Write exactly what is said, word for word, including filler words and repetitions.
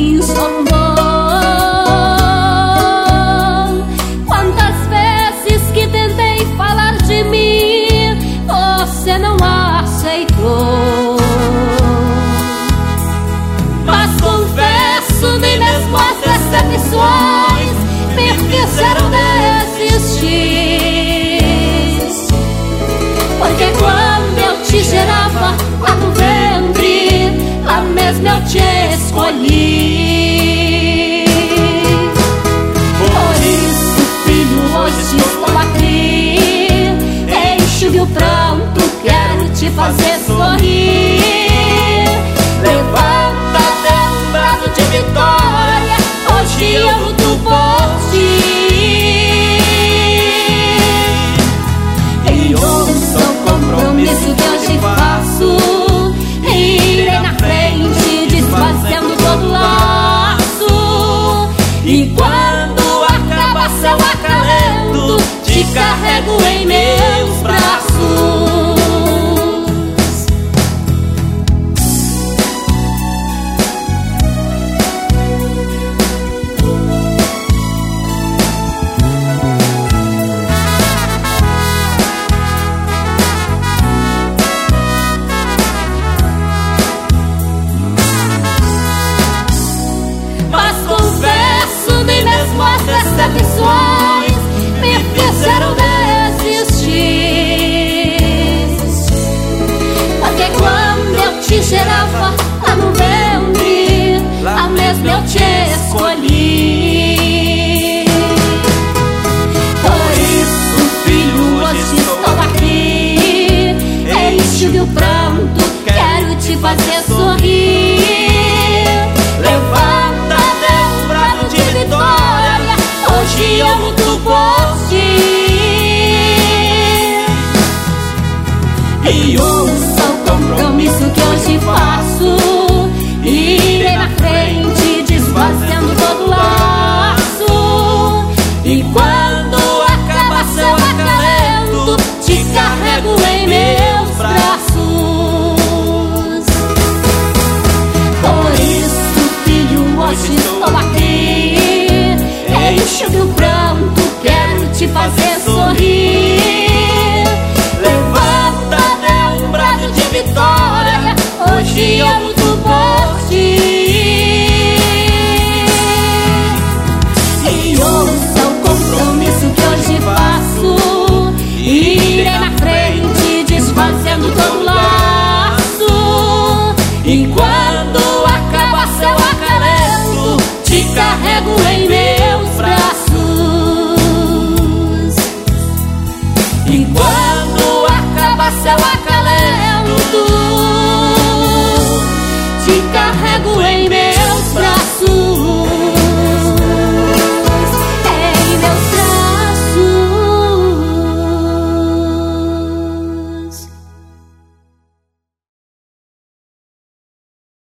insondou. Quantas vezes que tentei falar de mim, você não aceitou. Mas confesso, nem mesmo as decepções me fizeram desistir. Porque quando eu te gerava lá no ventre, lá mesmo eu te escolhi. Por isso, filho, hoje estou aqui, enche o pranto, quero te fazer sorrir. Levanta, dê um brado de vitória, hoje eu luto por ti. E ouça o compromisso que hoje faço, irei na frente, desfazendo todo laço. E quando acaba seu acalento, te carrego em meus braços. Decepções me fizeram desistir. Porque quando eu te gerava lá no ventre, lá mesmo eu te escolhi. Por isso, filho, hoje estou aqui, enche o pranto, quero te fazer sorrir. Levanta, dê um brado de vitória, hoje eu luto por ti. E ouça o compromisso que hoje faço, irei na frente, desfazendo todo laço. E quando acaba seu acalento, te carrego em meus braços. Por isso, filho, hoje estou aqui, enche o pranto, quero te fazer sorrir. Levanta, dê um brado de vitória, hoje eu luto por ti. E ouça o compromisso que hoje faço, irei na frente, desfazendo todo laço. E quando acaba seu acalento, te carrego em meus